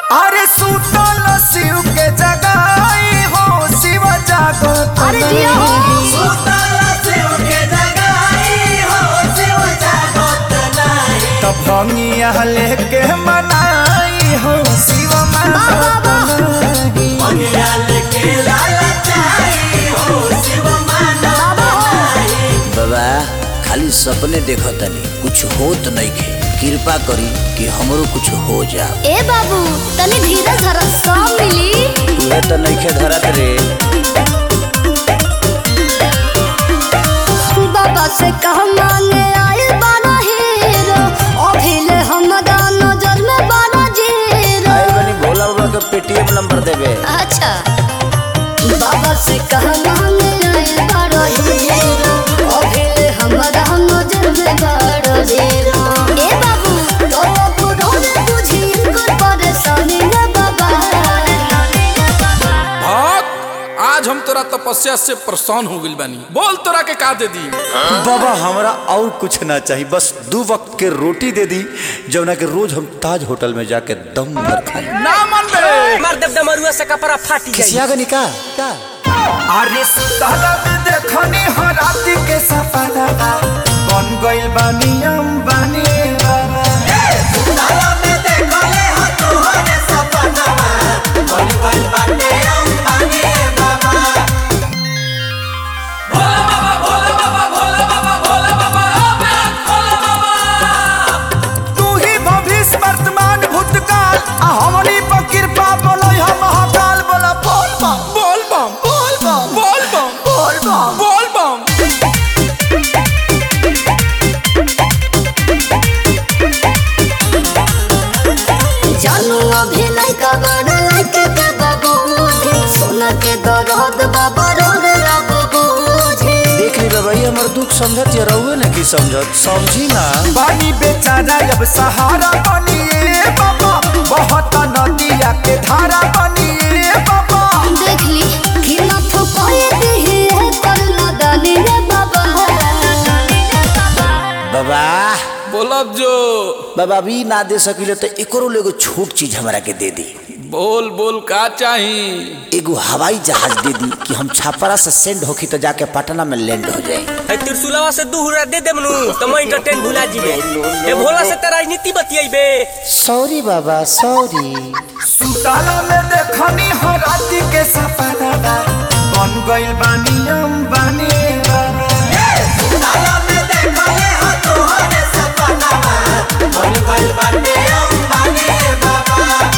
अरे सुतल शिव के जगाई हो शिव जागत अरे जिया हो सुतल शिव के जगाई हो शिव जागत नहीं तब भंगिया लेके मनाई हो शिव मागत नहीं भंगिया लेके लालचाई हो शिव मागत नहीं। बाबा खाली सपने देखतनी कुछ होत नइखे, कृपा करी कि हमरो कुछ हो जाओ। ए बाबू तनी धीरज धर, सब मिली। तुहे तो नइखे धरत रे। बाबा से कह मांगे आए बाना हीरो, अभिले हमरा नजर में बाना जीरो। आए बनी भोला बाबा के पेटीएम नंबर देबे। अच्छा बाबा से कह मांगे आए बाना हीरो, अभिले हमरा नजर में बाना जीरो। ए बाबू तो बुढ़ो ने बुझी इनकर परेशानी रे बाबा। आज हम तोरा तपस्या से परेशान हो गइल बानी, बोल तोरा के का दे दी? बाबा हमरा और कुछ ना चाहिए, बस 2 वक्त के रोटी दे दी जौना के रोज हम ताज होटल में जाके दम भर खाई। ना मन बे मार देब डमरुआ से कपड़ा फाटी जाई। किसिया का निका का अरे सुतल में देखनी हो राती के सपना बन गइल बानी अंबानी बाबा। सुतल में देखले हो तोहरे सपना बन गइल बानी अंबानी बाबा। तू ही भविष्य वर्तमान भूतकाल आ हमनी पर कृपा बोलै हम महाकाल बोला बोल बम बोल बम बोल बम बोल बम बोल बम बोल बम। जानू अभी लइका बड़ लइके के बाबूजी, सोना के दरद बाबा रोड बाबूजी। देख ली बाबा ये हमर दुख समझत या रहुए ना की समझत समझी ना। पानी बेचारा अब सहारा बनिए बाबा बहुत नदिया के धारा बनिए बाबा। देख ली कि ना ठोकाए दिही है करना दानी रे बाबा। बाबा बोलब जो बाबा भी ना दे सकिले तो एकरो एगो छोट चीज हमरा के दे दी। बोल बोल का चाही? एगो हवाई जहाज दे दी कि हम छापरा से सेंड होखी तो जाके पटना में लैंड हो जाए। है त्रिशूलवा से 2 हुरा दे देमनु तो मैं एंटरटेन भुला जीबे। ए भोला से त राजनीति बतियाइबे। सॉरी बाबा सॉरी। सुतल में देखनी हो राती के सपना बन गइल बानी अंबानी बाबा। सुतल में देखले हो तोहरे सपना बन गइल बानी अंबानी बाबा।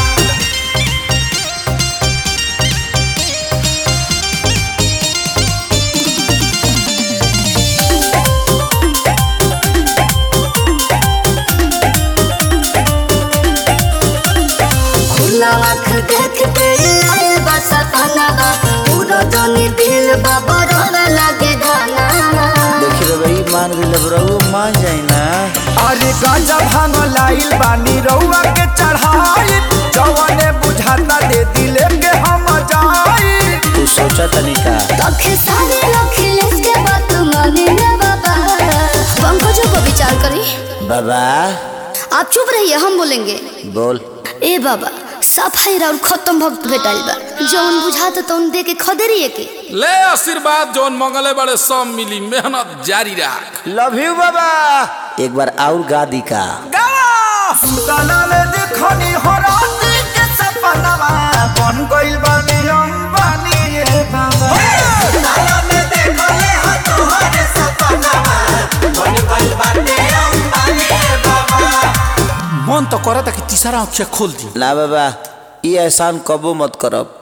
खुला आँख देख के आए बस पनावा, पूरा जानी दिल बाबा रोने लगे गाना। देखी रे भाई मान गइल रहुए मान जाई ना। अरे गांजा भांग लाइल बानी रउआ के चढ़ाई जवने बुझाता दे दिले के हम जाई। तू सोचा तनी का लखे सारे लखिलेश के बात माने रे बाबा। पंकजों को विचार करी। बाबा आप चुप रहिए, हम बोलेंगे। बोल। ए बाबा सफाई और खत्म भक्त भेटाइल बा, जौन बुझाता तौन दे के खदेरिए के। ले आशीर्वाद जोन मंगले बड़े सब मिली, मेहनत जारी रख। लव यू बाबा। एक बार और गा दी का। सुतल में देखनी हो राती के सपना बन गइल बानी अंबानी बाबा। सुतल में देखले हो तोहरे सपना बन गइल बानी अंबानी बाबा। मन तो करता कि तीसरा आँख खोल दी। ना बाबा ये एहसान कबो मत करब।